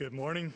Good morning.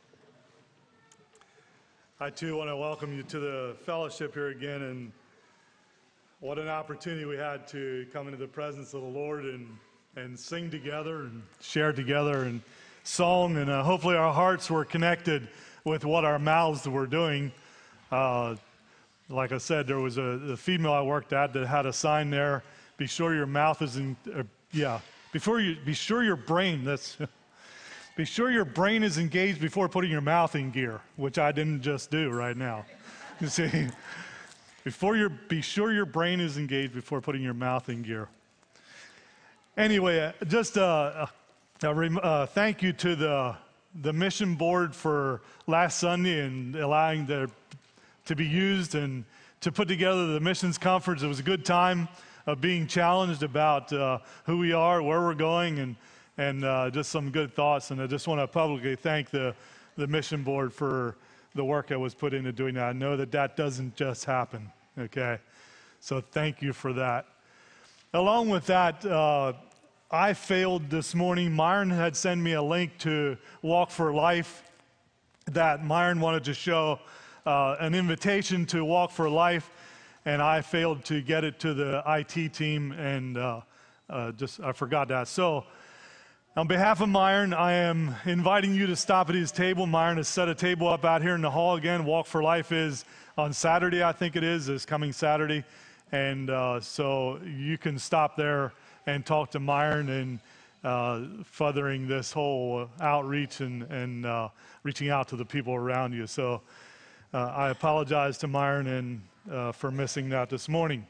I too want to welcome you to the fellowship here again, and what an opportunity we had to come into the presence of the Lord and sing together and share together and song, and hopefully our hearts were connected with what our mouths were doing. Like I said, there was a female I worked at that had a sign there, be sure your mouth is in, be sure your brain, be sure your brain is engaged before putting your mouth in gear, which I didn't just do right now. You see, be sure your brain is engaged before putting your mouth in gear. Anyway, just thank you to the mission board for last Sunday and allowing to be used and to put together the missions conference. It was a good time of being challenged about who we are, where we're going, and just some good thoughts. And I just want to publicly thank the mission board for the work that was put into doing that. I know that doesn't just happen, okay? So thank you for that. Along with that, I failed this morning. Myron had sent me a link to Walk for Life that Myron wanted to show an invitation to Walk for Life, and I failed to get it to the IT team, and I forgot that. So on behalf of Myron, I am inviting you to stop at his table. Myron has set a table up out here in the hall again. Walk for Life is on Saturday, I think it is coming Saturday. And so you can stop there and talk to Myron and furthering this whole outreach and reaching out to the people around you. So I apologize to Myron for missing that this morning.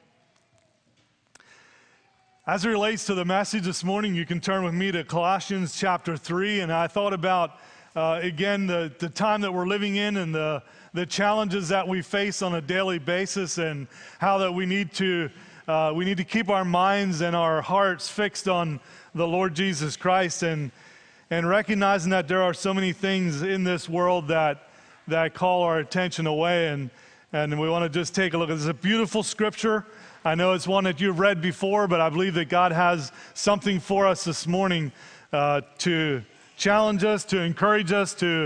As it relates to the message this morning, you can turn with me to Colossians chapter 3. And I thought about, again, the time that we're living in and the challenges that we face on a daily basis, and how that we need to keep our minds and our hearts fixed on the Lord Jesus Christ, and recognizing that there are so many things in this world that call our attention away. And we want to just take a look. This is a beautiful scripture. I know it's one that you've read before, but I believe that God has something for us this morning to challenge us, to encourage us, to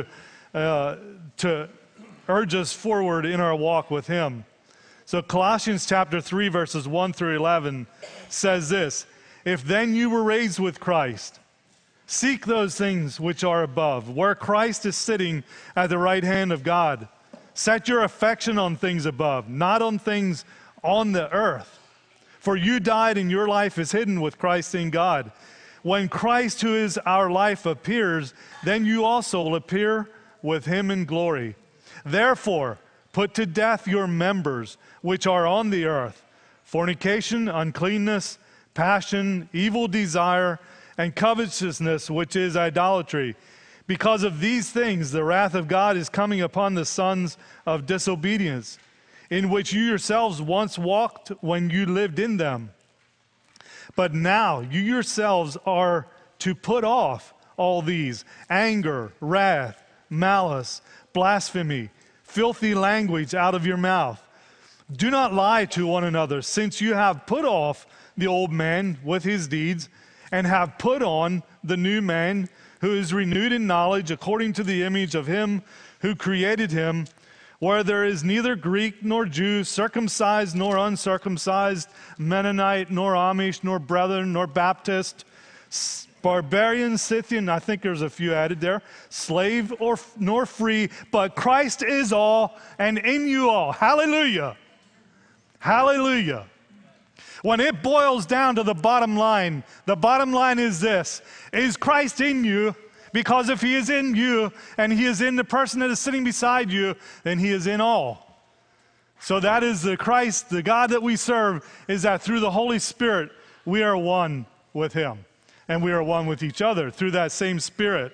urge us forward in our walk with Him. So Colossians chapter 3, verses 1 through 11 says this: "If then you were raised with Christ, seek those things which are above, where Christ is sitting at the right hand of God. Set your affection on things above, not on things on the earth. For you died, and your life is hidden with Christ in God. When Christ, who is our life, appears, then you also will appear with Him in glory. Therefore, put to death your members which are on the earth: fornication, uncleanness, passion, evil desire, and covetousness, which is idolatry. Because of these things, the wrath of God is coming upon the sons of disobedience, in which you yourselves once walked when you lived in them. But now you yourselves are to put off all these: anger, wrath, malice, blasphemy, filthy language out of your mouth. Do not lie to one another, since you have put off the old man with his deeds, and have put on the new man, who is renewed in knowledge according to the image of Him who created him, where there is neither Greek nor Jew, circumcised nor uncircumcised, Mennonite nor Amish, nor Brethren nor Baptist, barbarian, Scythian," I think there's a few added there, "slave nor free, but Christ is all, and in you all." Hallelujah. Hallelujah. When it boils down to the bottom line is this: is Christ in you? Because if He is in you and He is in the person that is sitting beside you, then He is in all. So that is the Christ, the God that we serve, is that through the Holy Spirit we are one with Him, and we are one with each other through that same Spirit.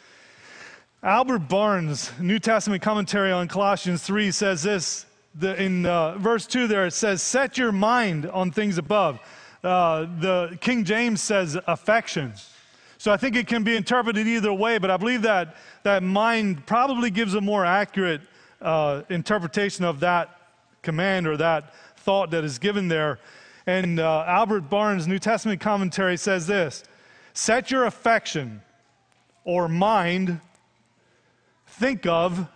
Albert Barnes' New Testament commentary on Colossians 3 says this. In verse 2 there, it says, "Set your mind on things above." The King James says affection. So I think it can be interpreted either way, but I believe that mind probably gives a more accurate interpretation of that command or that thought that is given there. And Albert Barnes' New Testament commentary says this: "Set your affection or mind think of,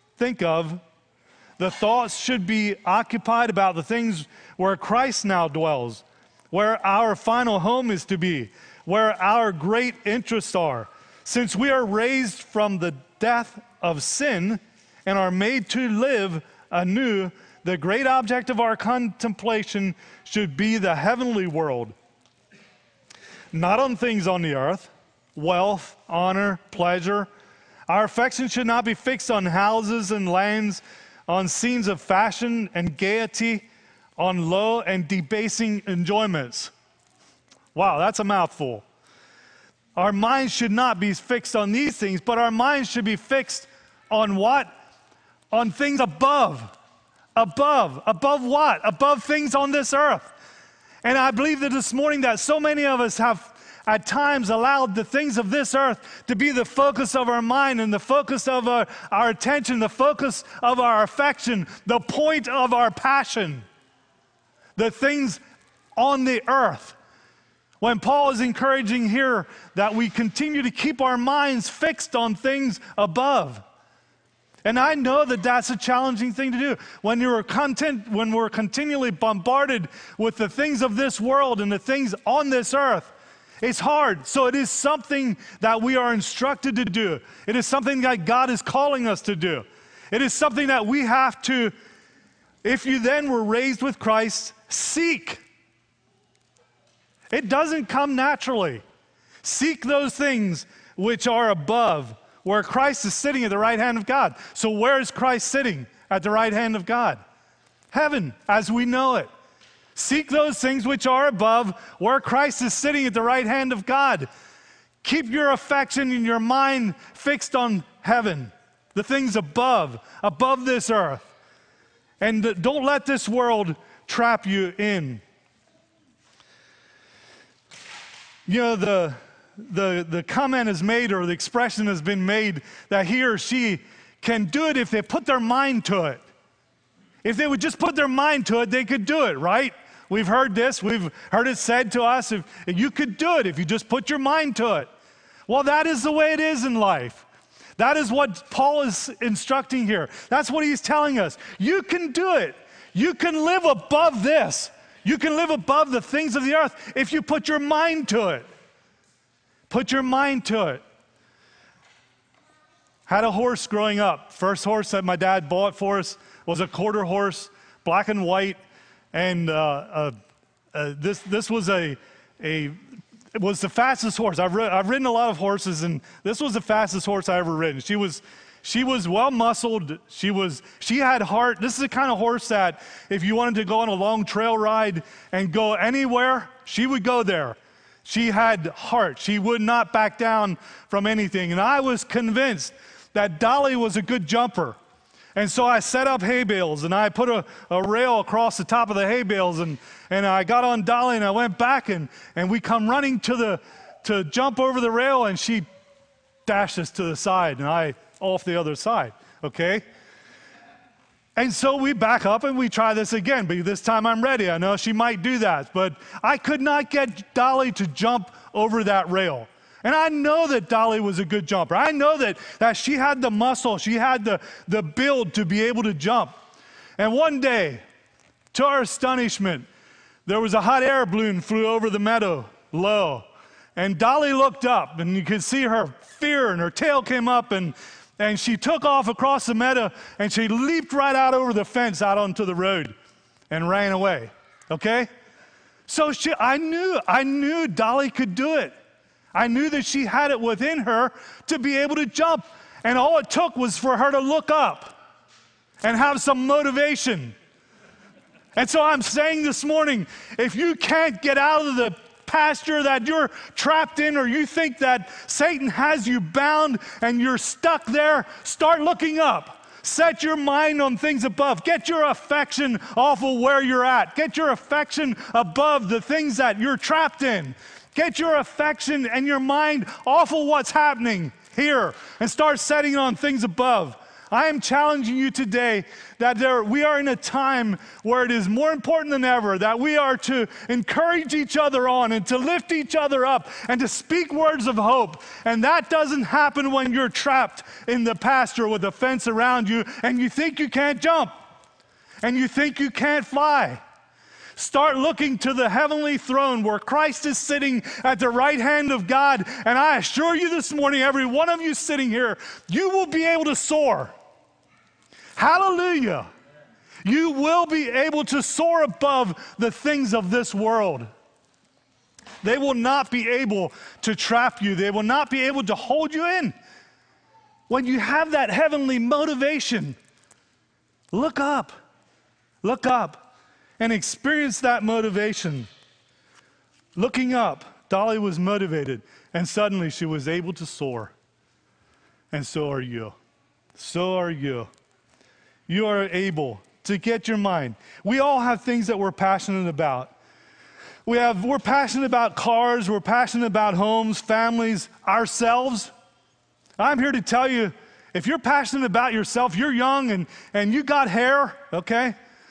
the thoughts should be occupied about the things where Christ now dwells, where our final home is to be, where our great interests are. Since we are raised from the death of sin and are made to live anew, the great object of our contemplation should be the heavenly world, not on things on the earth, wealth, honor, pleasure. Our affection should not be fixed on houses and lands, on scenes of fashion and gaiety, on low and debasing enjoyments. Wow, that's a mouthful. Our minds should not be fixed on these things, but our minds should be fixed on what? On things above. Above what? Above things on this earth. And I believe that this morning that so many of us have at times allowed the things of this earth to be the focus of our mind and the focus of our attention, the focus of our affection, the point of our passion, the things on the earth. When Paul is encouraging here that we continue to keep our minds fixed on things above. And I know that that's a challenging thing to do. When we're continually bombarded with the things of this world and the things on this earth, it's hard. So it is something that we are instructed to do. It is something that God is calling us to do. It is something that we have to, if you then were raised with Christ, seek. It doesn't come naturally. Seek those things which are above, where Christ is sitting at the right hand of God. So where is Christ sitting at the right hand of God? Heaven, as we know it. Seek those things which are above, where Christ is sitting at the right hand of God. Keep your affection and your mind fixed on heaven, the things above this earth. And don't let this world trap you in. You know, the comment is made, or the expression has been made, that he or she can do it if they put their mind to it. If they would just put their mind to it, they could do it, right? We've heard this. We've heard it said to us, if you could do it if you just put your mind to it. Well, that is the way it is in life. That is what Paul is instructing here. That's what he's telling us. You can do it. You can live above this. You can live above the things of the earth if you put your mind to it. Put your mind to it. Had a horse growing up. First horse that my dad bought for us was a quarter horse, black and white, and this was it was the fastest horse. I've ridden a lot of horses, and this was the fastest horse I ever ridden. She was well muscled. She had heart. This is the kind of horse that if you wanted to go on a long trail ride and go anywhere, she would go there. She had heart. She would not back down from anything. And I was convinced that Dolly was a good jumper. And so I set up hay bales, and I put a rail across the top of the hay bales, and I got on Dolly, and I went back, and we come running to jump over the rail, and she dashed us to the side, and I off the other side, okay? And so we back up, and we try this again, but this time I'm ready. I know she might do that, but I could not get Dolly to jump over that rail. And I know that Dolly was a good jumper. I know that she had the muscle, she had the build to be able to jump. And one day, to our astonishment, there was a hot air balloon flew over the meadow low. And Dolly looked up, and you could see her fear, and her tail came up, and she took off across the meadow, and she leaped right out over the fence out onto the road and ran away, okay? So I knew Dolly could do it. I knew that she had it within her to be able to jump. And all it took was for her to look up and have some motivation. And so I'm saying this morning, if you can't get out of the pasture that you're trapped in, or you think that Satan has you bound and you're stuck there, start looking up. Set your mind on things above. Get your affection off of where you're at. Get your affection above the things that you're trapped in. Get your affection and your mind off of what's happening here and start setting on things above. I am challenging you today that we are in a time where it is more important than ever that we are to encourage each other on and to lift each other up and to speak words of hope. And that doesn't happen when you're trapped in the pasture with a fence around you and you think you can't jump and you think you can't fly. Start looking to the heavenly throne where Christ is sitting at the right hand of God. And I assure you this morning, every one of you sitting here, you will be able to soar. Hallelujah. You will be able to soar above the things of this world. They will not be able to trap you. They will not be able to hold you in. When you have that heavenly motivation, look up. Look up. And experience that motivation. Looking up, Dolly was motivated, and suddenly she was able to soar. And so are you. So are you. You are able to get your mind. We all have things that we're passionate about. We're passionate about cars, we're passionate about homes, families, ourselves. I'm here to tell you, if you're passionate about yourself, you're young and you got hair, okay?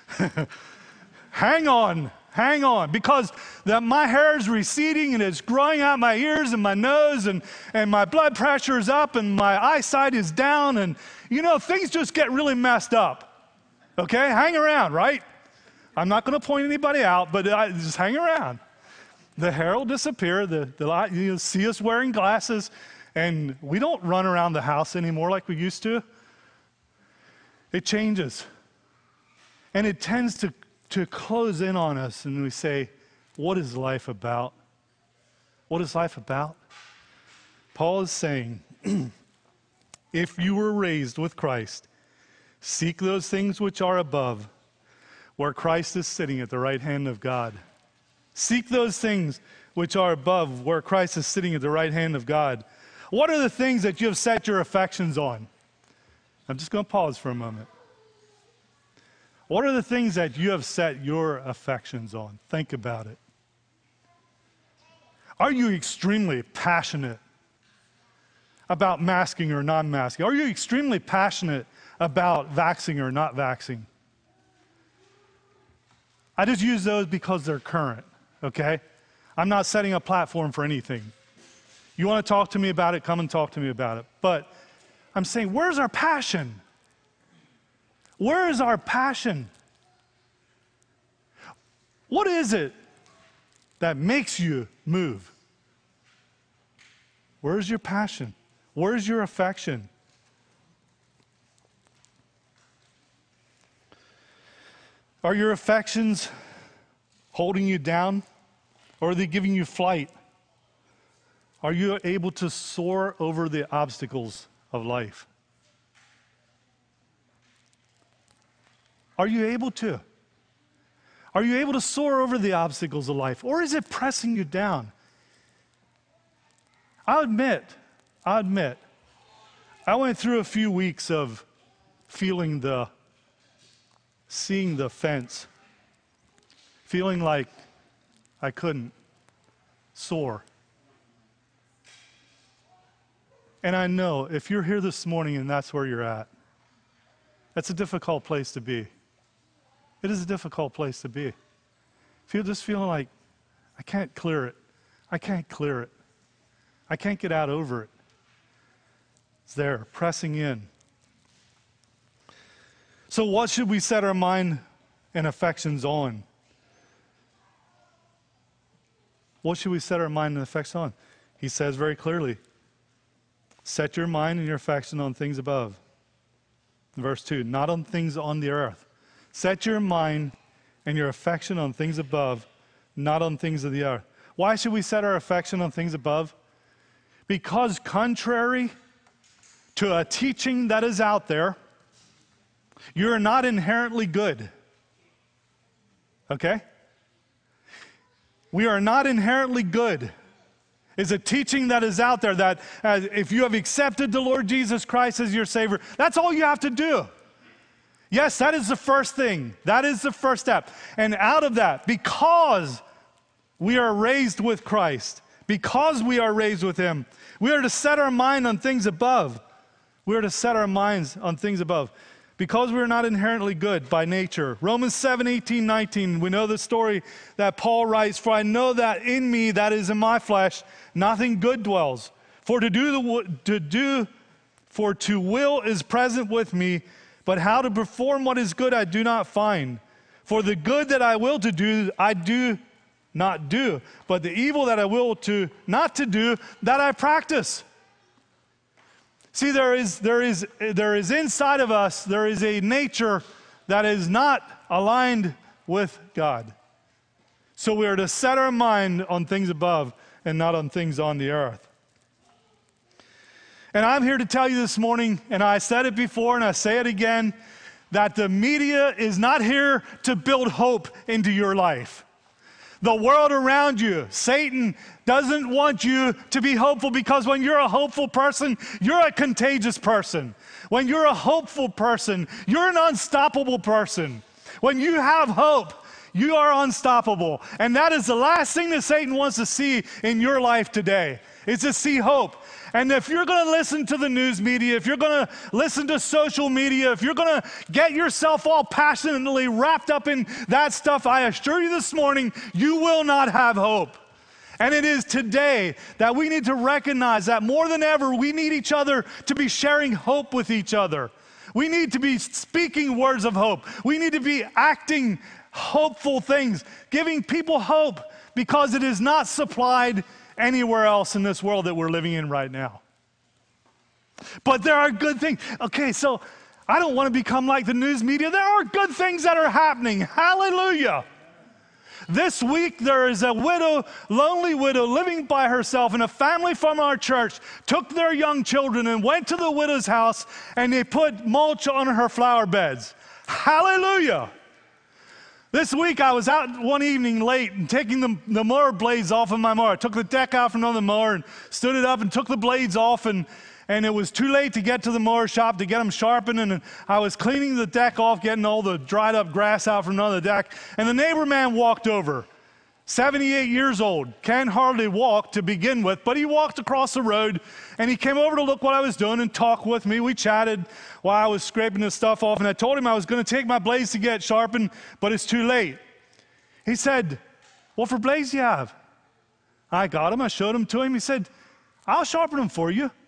Hang on, because my hair is receding and it's growing out my ears and my nose and my blood pressure is up and my eyesight is down and, things just get really messed up, okay? Hang around, right? I'm not going to point anybody out, but just hang around. The hair will disappear. You'll see us wearing glasses, and we don't run around the house anymore like we used to. It changes, and it tends to close in on us, and we say, what is life about? What is life about? Paul is saying, if you were raised with Christ, seek those things which are above, where Christ is sitting at the right hand of God. Seek those things which are above, where Christ is sitting at the right hand of God. What are the things that you have set your affections on? I'm just going to pause for a moment. What are the things that you have set your affections on? Think about it. Are you extremely passionate about masking or non-masking? Are you extremely passionate about vaxxing or not vaxxing? I just use those because they're current, okay? I'm not setting a platform for anything. You want to talk to me about it, come and talk to me about it. But I'm saying, where's our passion? Where is our passion? What is it that makes you move? Where's your passion? Where's your affection? Are your affections holding you down, or are they giving you flight? Are you able to soar over the obstacles of life? Are you able to? Are you able to soar over the obstacles of life? Or is it pressing you down? I'll admit, I went through a few weeks of seeing the fence, feeling like I couldn't soar. And I know if you're here this morning and that's where you're at, that's a difficult place to be. It is a difficult place to be. If you're just feeling like, I can't clear it. I can't clear it. I can't get out over it. It's there, pressing in. So what should we set our mind and affections on? What should we set our mind and affections on? He says very clearly, set your mind and your affection on things above. Verse 2, not on things on the earth. Set your mind and your affection on things above, not on things of the earth. Why should we set our affection on things above? Because contrary to a teaching that is out there, you're not inherently good. Okay? We are not inherently good. Is a teaching that is out there that if you have accepted the Lord Jesus Christ as your Savior, that's all you have to do. Yes, that is the first thing. That is the first step. And out of that, because we are raised with Christ, because we are raised with Him, we are to set our mind on things above. We are to set our minds on things above. Because we are not inherently good by nature. Romans 7:18-19, we know the story that Paul writes, "For I know that in me, that is in my flesh, nothing good dwells. For to will is present with me, but how to perform what is good I do not find. For the good that I will to do, I do not do, but the evil that I will to not to do, that I practice." See, there is inside of us, there is a nature that is not aligned with God. So we are to set our mind on things above and not on things on the earth. And I'm here to tell you this morning, and I said it before and I say it again, that the media is not here to build hope into your life. The world around you, Satan doesn't want you to be hopeful, because when you're a hopeful person, you're a contagious person. When you're a hopeful person, you're an unstoppable person. When you have hope, you are unstoppable. And that is the last thing that Satan wants to see in your life today, is to see hope. And if you're going to listen to the news media, if you're going to listen to social media, if you're going to get yourself all passionately wrapped up in that stuff, I assure you this morning, you will not have hope. And it is today that we need to recognize that more than ever, we need each other to be sharing hope with each other. We need to be speaking words of hope. We need to be acting hopeful things, giving people hope, because it is not supplied anywhere else in this world that we're living in right now. But there are good things. Okay, so I don't want to become like the news media. There are good things that are happening. Hallelujah. This week there is a lonely widow living by herself, and a family from our church took their young children and went to the widow's house, and they put mulch on her flower beds. Hallelujah. This week I was out one evening late and taking the mower blades off of my mower. I took the deck out from under the mower and stood it up and took the blades off, and it was too late to get to the mower shop to get them sharpened, and I was cleaning the deck off, getting all the dried up grass out from under the deck, and the neighbor man walked over. 78 years old, can hardly walk to begin with, but he walked across the road, and he came over to look what I was doing and talk with me. We chatted while I was scraping the stuff off, and I told him I was going to take my blades to get sharpened, but it's too late. He said, "What for blades do you have?" I got them. I showed them to him. He said, "I'll sharpen them for you."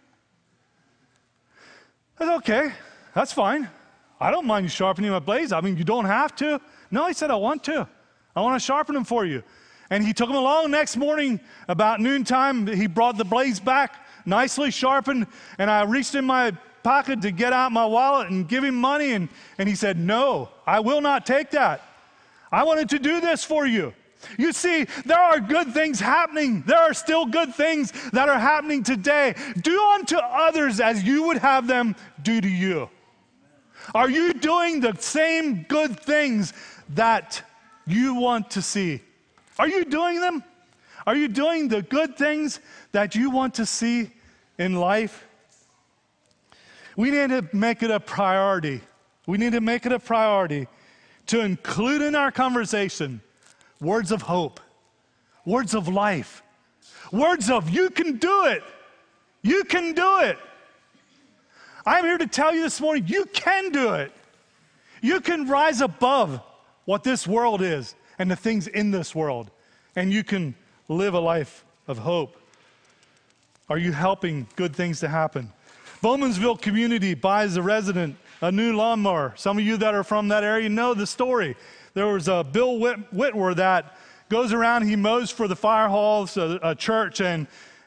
I said, "Okay, that's fine. I don't mind you sharpening my blades. I mean, you don't have to." No, he said, "I want to. I want to sharpen them for you." And he took them along next morning about noontime. He brought the blades back nicely sharpened, and I reached in my pocket to get out my wallet and give him money, and he said, "No, I will not take that. I wanted to do this for you." You see, there are good things happening. There are still good things that are happening today. Do unto others as you would have them do to you. Are you doing the same good things that you want to see? Are you doing them? Are you doing the good things that you want to see in life? We need to make it a priority. We need to make it a priority to include in our conversation words of hope, words of life, words of "you can do it, you can do it." I'm here to tell you this morning, you can do it. You can rise above what this world is and the things in this world, and you can live a life of hope. Are you helping good things to happen? Bowmansville community buys a resident a new lawnmower. Some of you that are from that area know the story. There was a Bill Whitwer that goes around, he mows for the fire halls, a church, and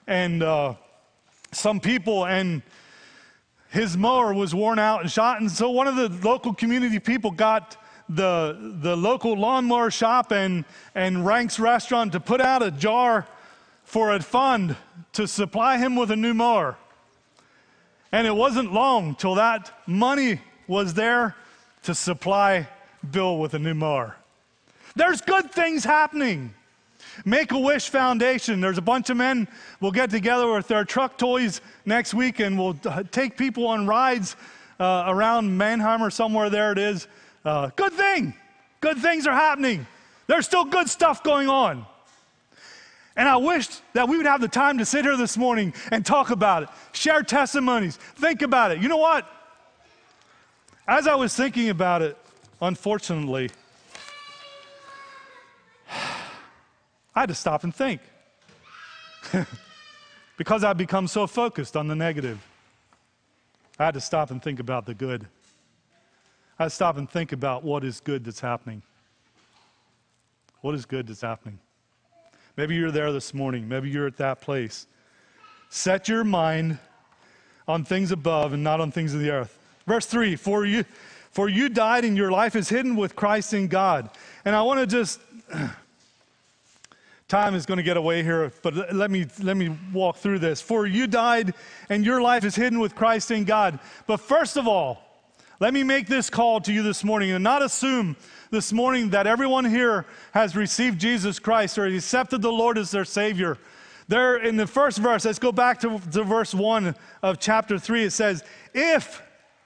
some people, and his mower was worn out and shot, and so one of the local community people got the local lawnmower shop and Rank's Restaurant to put out a jar for a fund to supply him with a new mower. And it wasn't long till that money was there to supply Bill with a new mower. There's good things happening. Make-A-Wish Foundation, there's a bunch of men will get together with their truck toys next week, and we'll take people on rides around Mannheim or somewhere there it is. Good thing. Good things are happening. There's still good stuff going on. And I wish that we would have the time to sit here this morning and talk about it, share testimonies, think about it. You know what? As I was thinking about it, unfortunately, I had to stop and think because I've become so focused on the negative. I had to stop and think about the good. I had to stop and think about what is good that's happening. What is good that's happening? Maybe you're there this morning. Maybe you're at that place. Set your mind on things above and not on things of the earth. Verse 3, for you died and your life is hidden with Christ in God. And I want to just... Time is going to get away here, but let me walk through this. For you died, and your life is hidden with Christ in God. But first of all, let me make this call to you this morning and not assume this morning that everyone here has received Jesus Christ or accepted the Lord as their Savior. There in the first verse, let's go back to verse 1 of chapter 3. It says, if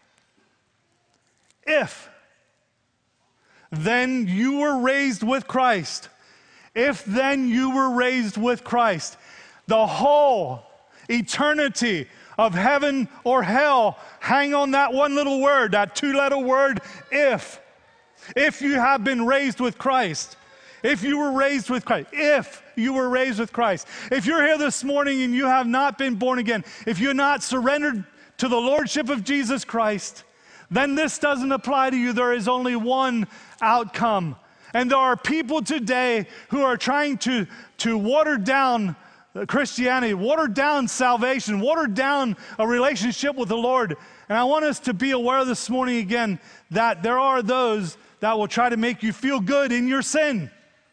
then you were raised with Christ. If then you were raised with Christ, the whole eternity of heaven or hell hang on that one little word, that two-letter word, if. If you have been raised with Christ. If you were raised with Christ. If you were raised with Christ. If you're here this morning and you have not been born again, if you're not surrendered to the Lordship of Jesus Christ, then this doesn't apply to you. There is only one outcome. And there are people today who are trying to water down Christianity, water down salvation, water down a relationship with the Lord. And I want us to be aware this morning again that there are those that will try to make you feel good in your sin.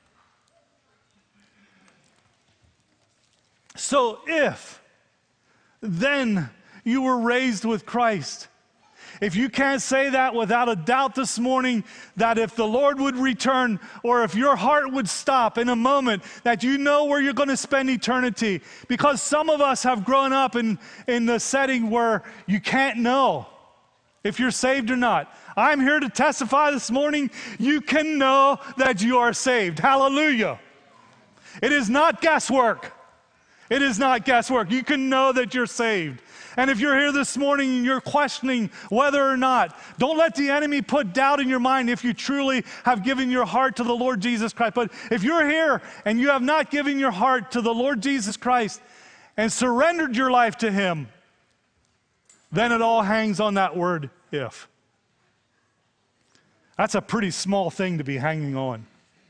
So if then you were raised with Christ, if you can't say that without a doubt this morning, that if the Lord would return, or if your heart would stop in a moment, that you know where you're going to spend eternity. Because some of us have grown up in the setting where you can't know if you're saved or not. I'm here to testify this morning, you can know that you are saved. Hallelujah. It is not guesswork. It is not guesswork. You can know that you're saved. And if you're here this morning and you're questioning whether or not, don't let the enemy put doubt in your mind if you truly have given your heart to the Lord Jesus Christ. But if you're here and you have not given your heart to the Lord Jesus Christ and surrendered your life to Him, then it all hangs on that word, if. That's a pretty small thing to be hanging on.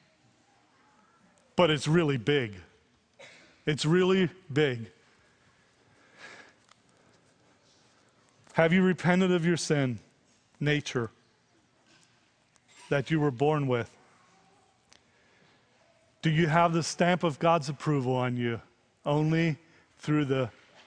But it's really big. It's really big. Have you repented of your sin, nature, that you were born with? Do you have the stamp of God's approval on you only through the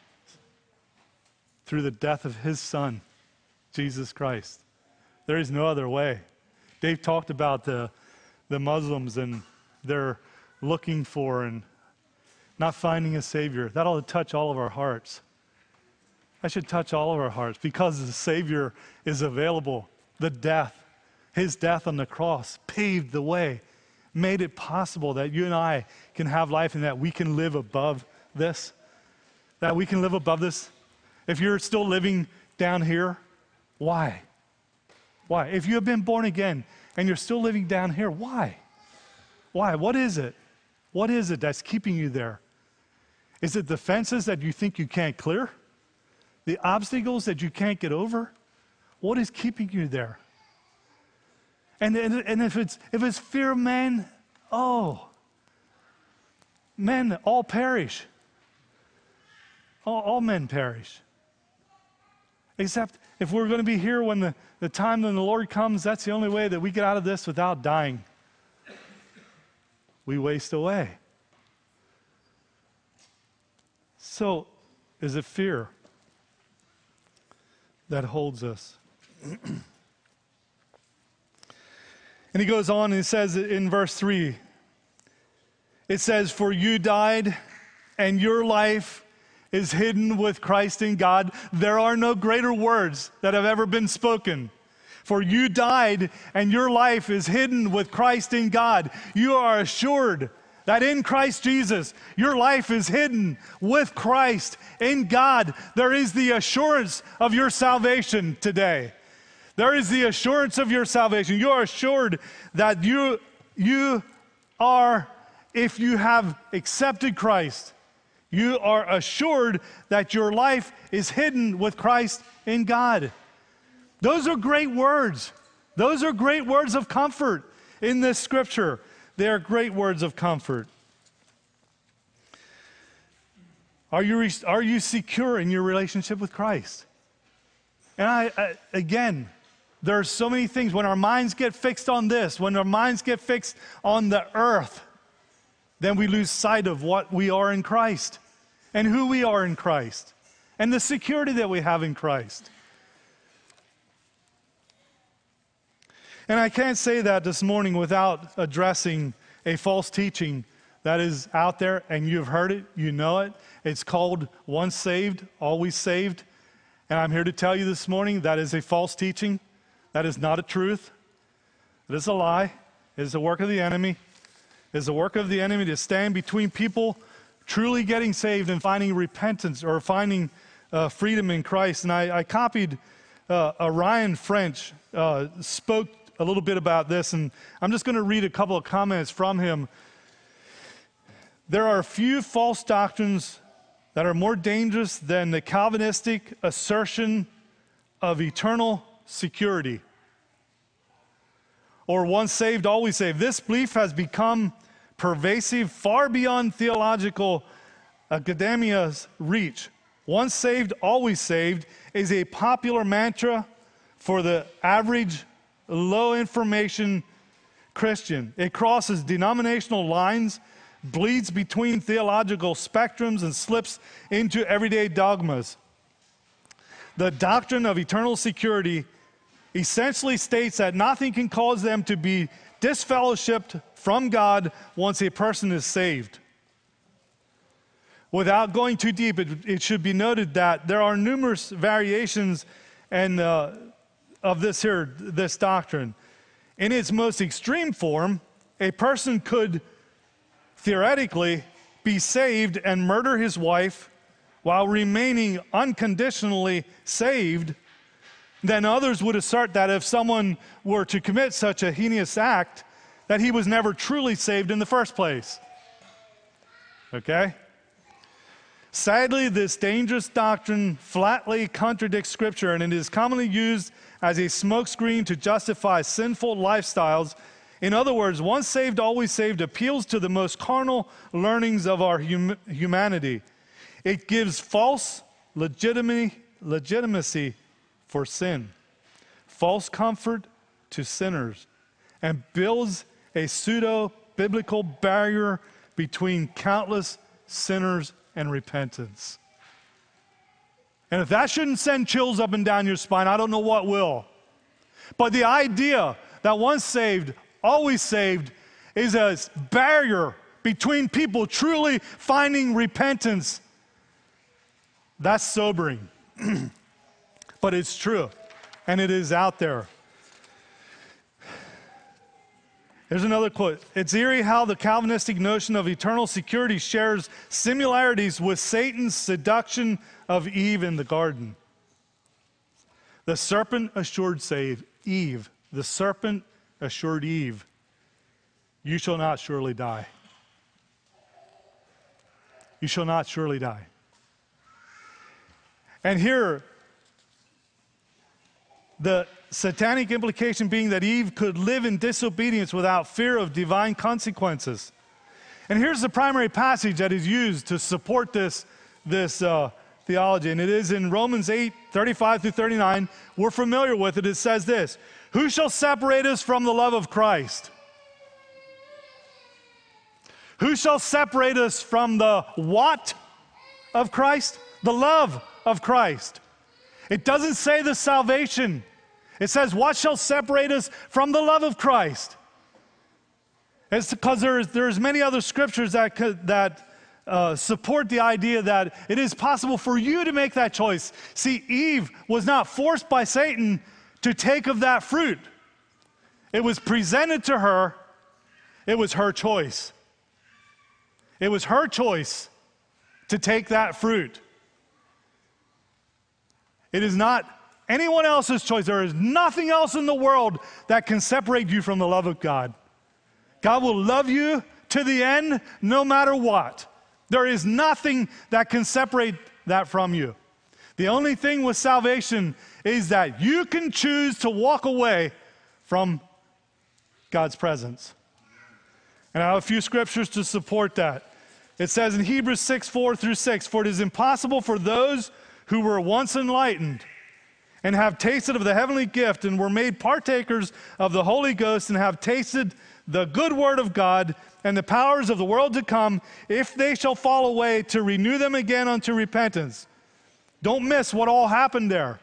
death of His Son, Jesus Christ? There is no other way. Dave talked about the Muslims and they're looking for and not finding a Savior. That ought to touch all of our hearts. That should touch all of our hearts because the Savior is available. His death on the cross paved the way, made it possible that you and I can have life and that we can live above this. That we can live above this. If you're still living down here, why? Why? If you have been born again and you're still living down here, why? Why? What is it? What is it that's keeping you there? Is it the fences that you think you can't clear? The obstacles that you can't get over? What is keeping you there? And if it's fear of man, men all perish. All men perish. Except if we're going to be here when the time when the Lord comes, that's the only way that we get out of this without dying. We waste away. So, is it fear that holds us? And he goes on and he says in verse 3, it says, "For you died, and your life is hidden with Christ in God." There are no greater words that have ever been spoken. For you died, and your life is hidden with Christ in God. You are assured that in Christ Jesus, your life is hidden with Christ in God. There is the assurance of your salvation today. There is the assurance of your salvation. You are assured that you are, if you have accepted Christ, you are assured that your life is hidden with Christ in God. Those are great words. Those are great words of comfort in this scripture. They are great words of comfort. Are you secure in your relationship with Christ? And again, there are so many things. When our minds get fixed on this, when our minds get fixed on the earth, then we lose sight of what we are in Christ and who we are in Christ and the security that we have in Christ. And I can't say that this morning without addressing a false teaching that is out there, and you've heard it, you know it. It's called once saved, always saved. And I'm here to tell you this morning that is a false teaching. That is not a truth. It is a lie. It is the work of the enemy. It is the work of the enemy to stand between people truly getting saved and finding repentance or finding freedom in Christ. And I copied Ryan French spoke a little bit about this, and I'm just going to read a couple of comments from him. There are few false doctrines that are more dangerous than the Calvinistic assertion of eternal security, or once saved, always saved. This belief has become pervasive far beyond theological academia's reach. Once saved, always saved is a popular mantra for the average low information Christian. It crosses denominational lines, bleeds between theological spectrums, and slips into everyday dogmas. The doctrine of eternal security essentially states that nothing can cause them to be disfellowshipped from God once a person is saved. Without going too deep, it should be noted that there are numerous variations of this doctrine. In its most extreme form, a person could theoretically be saved and murder his wife while remaining unconditionally saved. Then others would assert that if someone were to commit such a heinous act, that he was never truly saved in the first place. Okay? Sadly, this dangerous doctrine flatly contradicts Scripture, and it is commonly used as a smokescreen to justify sinful lifestyles. In other words, once saved, always saved appeals to the most carnal learnings of our humanity. It gives false legitimacy for sin, false comfort to sinners, and builds a pseudo-biblical barrier between countless sinners and repentance. And if that shouldn't send chills up and down your spine, I don't know what will. But the idea that once saved, always saved is a barrier between people truly finding repentance. That's sobering. But it's true, and it is out there. Here's another quote. It's eerie how the Calvinistic notion of eternal security shares similarities with Satan's seduction of Eve in the garden. The serpent assured Eve, the serpent assured Eve, you shall not surely die. You shall not surely die. And here, the satanic implication being that Eve could live in disobedience without fear of divine consequences. And here's the primary passage that is used to support this theology, and it is in Romans 8:35-39. We're familiar with it. It says this: who shall separate us from the love of Christ? Who shall separate us from the what of Christ? The love of Christ. It doesn't say the salvation. It says, what shall separate us from the love of Christ? It's because there's many other scriptures that support the idea that it is possible for you to make that choice. See, Eve was not forced by Satan to take of that fruit. It was presented to her. It was her choice. It was her choice to take that fruit. It is not anyone else's choice. There is nothing else in the world that can separate you from the love of God. God will love you to the end no matter what. There is nothing that can separate that from you. The only thing with salvation is that you can choose to walk away from God's presence. And I have a few scriptures to support that. It says in Hebrews 6:4-6, "For it is impossible for those who were once enlightened and have tasted of the heavenly gift and were made partakers of the Holy Ghost and have tasted the good word of God and the powers of the world to come, if they shall fall away, to renew them again unto repentance." Don't miss what all happened there.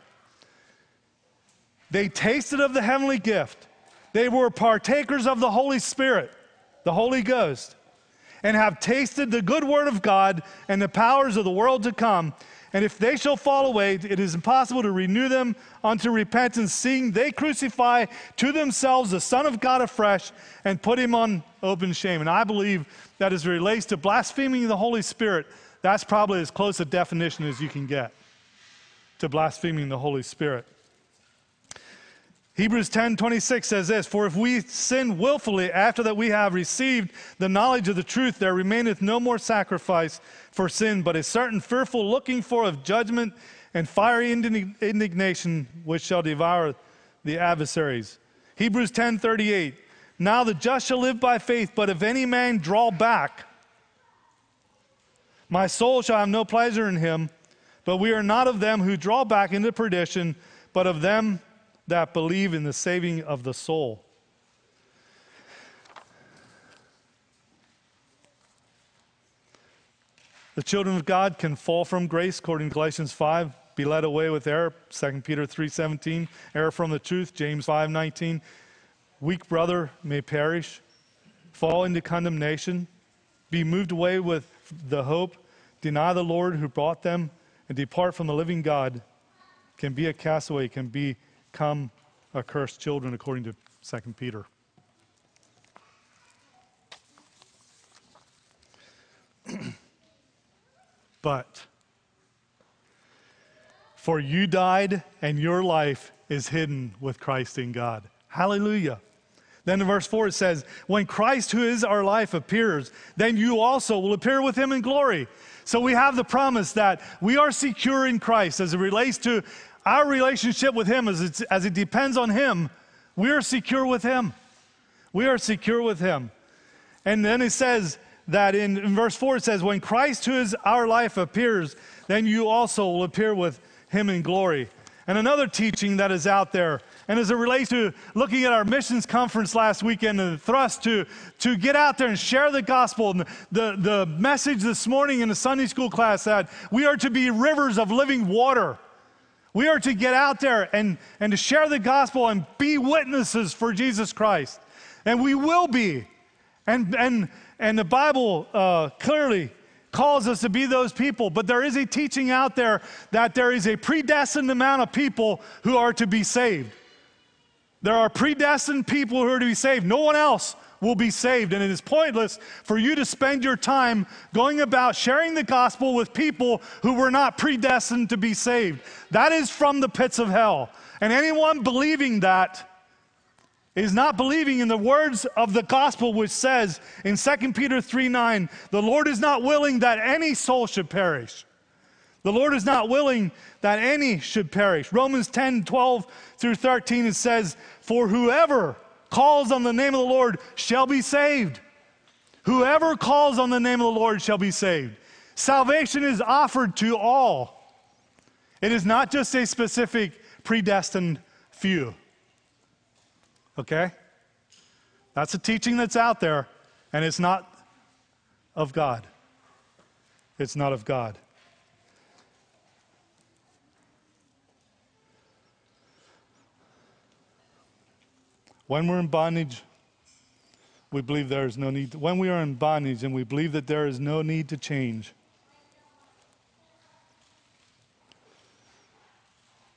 They tasted of the heavenly gift. They were partakers of the Holy Spirit, the Holy Ghost, and have tasted the good word of God and the powers of the world to come. And if they shall fall away, it is impossible to renew them unto repentance, seeing they crucify to themselves the Son of God afresh and put him on open shame. And I believe that as it relates to blaspheming the Holy Spirit, that's probably as close a definition as you can get to blaspheming the Holy Spirit. Hebrews 10:26 says this, "For if we sin willfully after that we have received the knowledge of the truth, there remaineth no more sacrifice for sin, but a certain fearful looking for of judgment and fiery indignation, which shall devour the adversaries." Hebrews 10:38, "Now the just shall live by faith, but if any man draw back, my soul shall have no pleasure in him. But we are not of them who draw back into perdition, but of them that believe in the saving of the soul." The children of God can fall from grace, according to Galatians 5, be led away with error, 2 Peter 3:17, error from the truth, James 5:19. Weak brother may perish, fall into condemnation, be moved away with the hope, deny the Lord who brought them, and depart from the living God, can be a castaway, can become accursed children, according to 2 Peter. But for you died, and your life is hidden with Christ in God. Hallelujah. Then in verse 4 it says, "When Christ, who is our life, appears, then you also will appear with him in glory." So we have the promise that we are secure in Christ as it relates to our relationship with him, as it depends on him. We are secure with him. We are secure with him. And then it says that in verse 4 it says, "When Christ, who is our life, appears, then you also will appear with him in glory." And another teaching that is out there, and as it relates to looking at our missions conference last weekend and the thrust to get out there and share the gospel, and the message this morning in the Sunday school class that we are to be rivers of living water. We are to get out there and to share the gospel and be witnesses for Jesus Christ. And we will be. And the Bible clearly calls us to be those people, but there is a teaching out there that there is a predestined amount of people who are to be saved. There are predestined people who are to be saved. No one else will be saved, and it is pointless for you to spend your time going about sharing the gospel with people who were not predestined to be saved. That is from the pits of hell, and anyone believing that is not believing in the words of the gospel, which says in 2 Peter 3:9, "The Lord is not willing that any soul should perish." The Lord is not willing that any should perish. Romans 10:12-13, it says, "For whoever calls on the name of the Lord shall be saved." Whoever calls on the name of the Lord shall be saved. Salvation is offered to all. It is not just a specific predestined few. Okay? That's a teaching that's out there, and it's not of God. It's not of God. When we're in bondage, we believe there is no need. When we are in bondage and we believe that there is no need to change,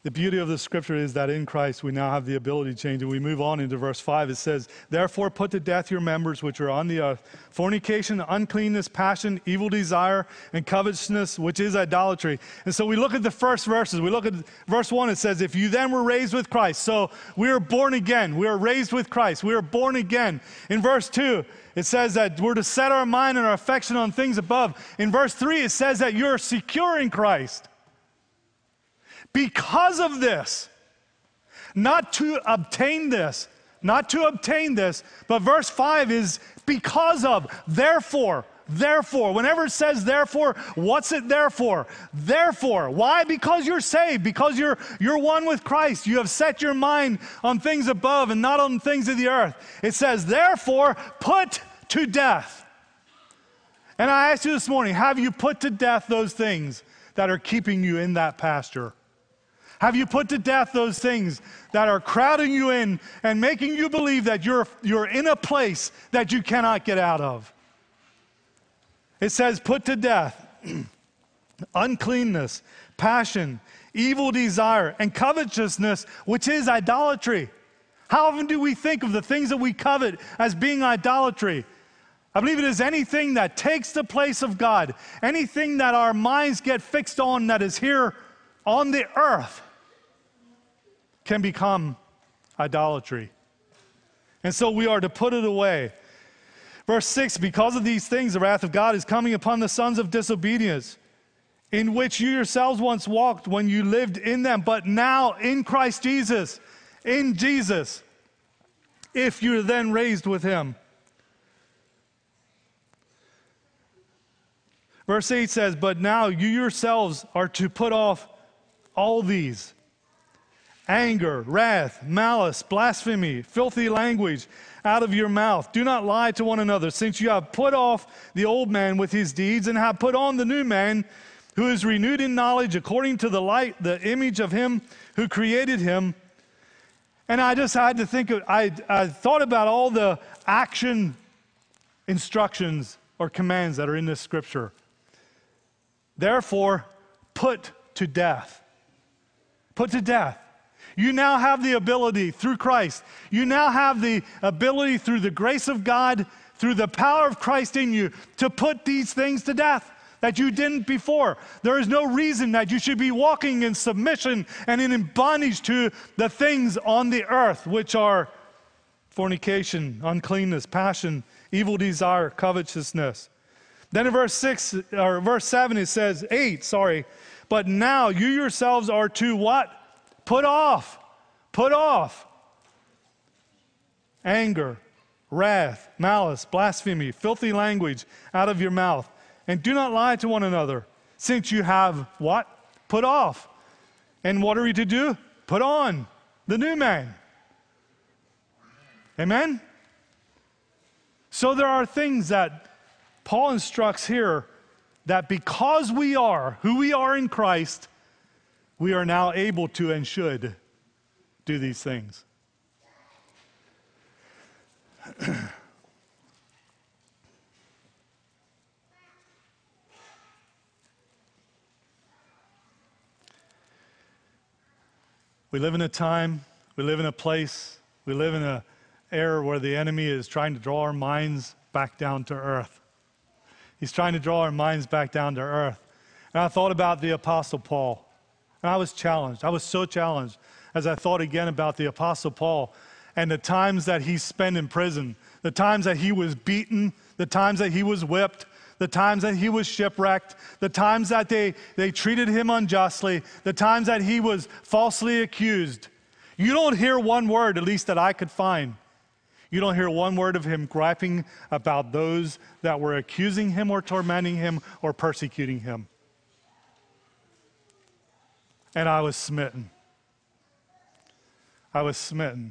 The beauty of the scripture is that in Christ we now have the ability to change. And we move on into verse 5. It says, therefore put to death your members which are on the earth, fornication, uncleanness, passion, evil desire, and covetousness, which is idolatry. And so we look at the first verses. We look at verse 1. It says, if you then were raised with Christ. So we are born again. We are raised with Christ. We are born again. In verse 2, it says that we're to set our mind and our affection on things above. In verse 3, it says that you're secure in Christ. Because of this, not to obtain this, but verse 5 is because of, therefore. Whenever it says therefore, what's it there for? Therefore. Why? Because you're saved, because you're one with Christ. You have set your mind on things above and not on things of the earth. It says, therefore, put to death. And I asked you this morning, have you put to death those things that are keeping you in that pasture? Have you put to death those things that are crowding you in and making you believe that you're in a place that you cannot get out of? It says, put to death uncleanness, passion, evil desire, and covetousness, which is idolatry. How often do we think of the things that we covet as being idolatry? I believe it is anything that takes the place of God, anything that our minds get fixed on that is here on the earth can become idolatry. And so we are to put it away. Verse 6, because of these things, the wrath of God is coming upon the sons of disobedience, in which you yourselves once walked when you lived in them, but now in Christ Jesus, in Jesus, if you're then raised with him. Verse 8 says, but now you yourselves are to put off all these: anger, wrath, malice, blasphemy, filthy language out of your mouth. Do not lie to one another, since you have put off the old man with his deeds and have put on the new man, who is renewed in knowledge according to the image of him who created him. And I just had to think, I thought about all the action instructions or commands that are in this scripture. Therefore, put to death. Put to death. You now have the ability through Christ. You now have the ability through the grace of God, through the power of Christ in you, to put these things to death that you didn't before. There is no reason that you should be walking in submission and in bondage to the things on the earth, which are fornication, uncleanness, passion, evil desire, covetousness. Then in verse 7 it says, 8, but now you yourselves are to what? Put off anger, wrath, malice, blasphemy, filthy language out of your mouth. And do not lie to one another, since you have what? Put off. And what are we to do? Put on the new man. Amen? So there are things that Paul instructs here that because we are who we are in Christ, we are now able to and should do these things. We live in a time, we live in a place, we live in an era where the enemy is trying to draw our minds back down to earth. He's trying to draw our minds back down to earth. And I thought about the Apostle Paul. And I was challenged. I was so challenged as I thought again about the Apostle Paul and the times that he spent in prison, the times that he was beaten, the times that he was whipped, the times that he was shipwrecked, the times that they treated him unjustly, the times that he was falsely accused. You don't hear one word, at least that I could find. You don't hear one word of him griping about those that were accusing him or tormenting him or persecuting him. And I was smitten. I was smitten.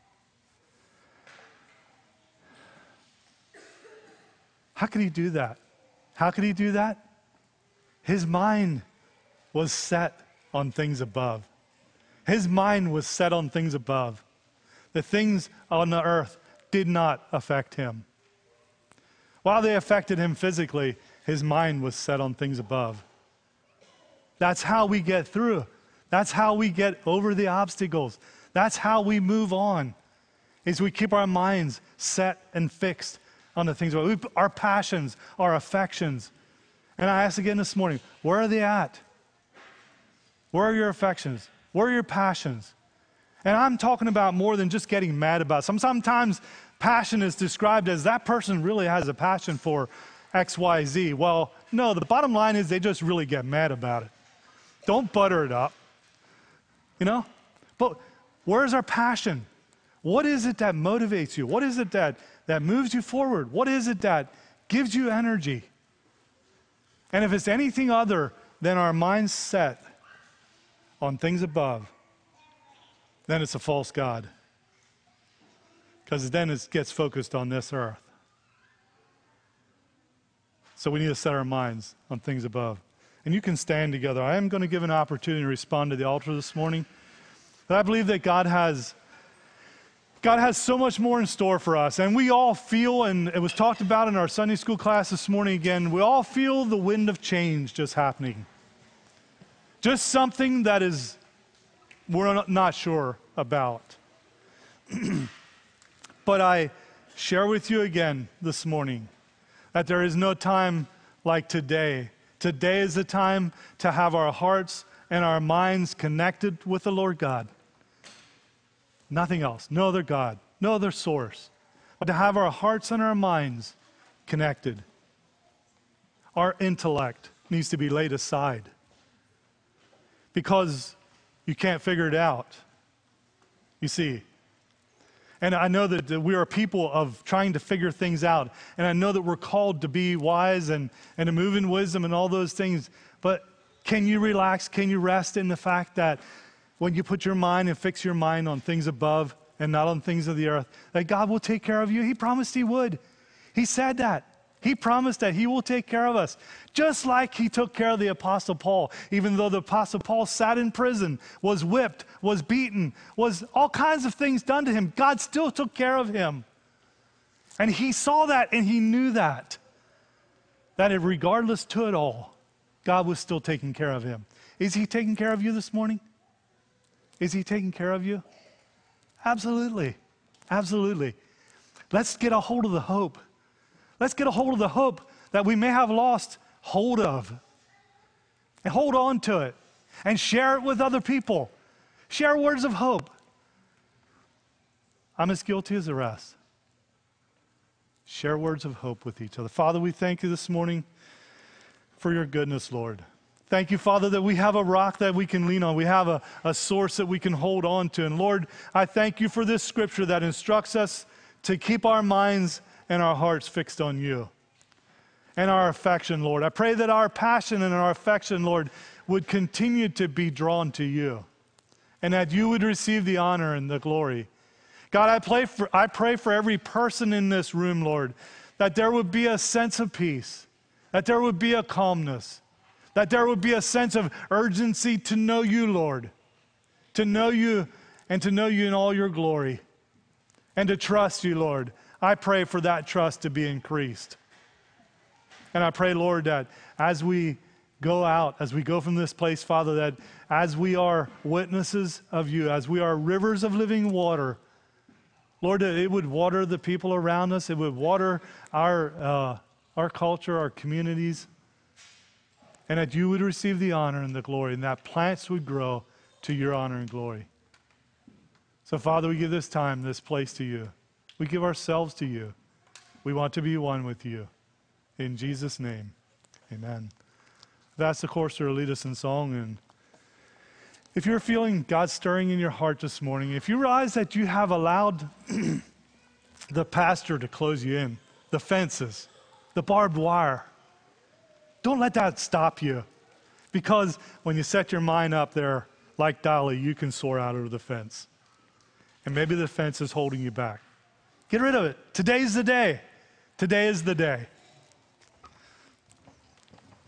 How could he do that? How could he do that? His mind was set on things above. His mind was set on things above. The things on the earth did not affect him. While they affected him physically, his mind was set on things above. That's how we get through. That's how we get over the obstacles. That's how we move on, is we keep our minds set and fixed on the things, our passions, our affections. And I asked again this morning, where are they at? Where are your affections? Where are your passions? And I'm talking about more than just getting mad about something. Sometimes passion is described as that person really has a passion for X, Y, Z. Well, no, the bottom line is they just really get mad about it. Don't butter it up, you know? But where's our passion? What is it that motivates you? What is it that moves you forward? What is it that gives you energy? And if it's anything other than our mind's set on things above, then it's a false god. Because then it gets focused on this earth. So we need to set our minds on things above. And you can stand together. I am going to give an opportunity to respond to the altar this morning. But I believe that God has so much more in store for us. And we all feel, and it was talked about in our Sunday school class this morning again, we all feel the wind of change just happening. Just something that we're not sure about. But I share with you again this morning that there is no time like today. Today is the time to have our hearts and our minds connected with the Lord God. Nothing else, no other God, no other source, but to have our hearts and our minds connected. Our intellect needs to be laid aside because you can't figure it out. You see, and I know that we are people of trying to figure things out, and I know that we're called to be wise and to move in wisdom and all those things, but can you relax, can you rest in the fact that when you put your mind and fix your mind on things above and not on things of the earth, that God will take care of you? He promised He would. He said that. He promised that He will take care of us. Just like He took care of the Apostle Paul, even though the Apostle Paul sat in prison, was whipped, was beaten, was all kinds of things done to him, God still took care of him. And he saw that and he knew that regardless to it all, God was still taking care of him. Is He taking care of you this morning? Is He taking care of you? Absolutely. Absolutely. Let's get a hold of the hope. Let's get a hold of the hope that we may have lost hold of. And hold on to it. And share it with other people. Share words of hope. I'm as guilty as the rest. Share words of hope with each other. Father, we thank You this morning for Your goodness, Lord. Thank You, Father, that we have a rock that we can lean on. We have a source that we can hold on to. And Lord, I thank You for this scripture that instructs us to keep our minds and our hearts fixed on You and our affection, Lord. I pray that our passion and our affection, Lord, would continue to be drawn to You and that You would receive the honor and the glory. God, I pray for every person in this room, Lord, that there would be a sense of peace, that there would be a calmness, that there would be a sense of urgency to know You, Lord, to know You and to know You in all Your glory, and to trust You, Lord. I pray for that trust to be increased. And I pray, Lord, that as we go out, as we go from this place, Father, that as we are witnesses of You, as we are rivers of living water, Lord, that it would water the people around us, it would water our culture, our communities, and that You would receive the honor and the glory, and that plants would grow to Your honor and glory. So, Father, we give this time, this place to You. We give ourselves to You. We want to be one with You. In Jesus' name, amen. That's the chorus to lead us in song. And if you're feeling God stirring in your heart this morning, if you realize that you have allowed the pastor to close you in, the fences, the barbed wire, don't let that stop you. Because when you set your mind up there, like Dolly, you can soar out over the fence. And maybe the fence is holding you back. Get rid of it. Today's the day. Today is the day.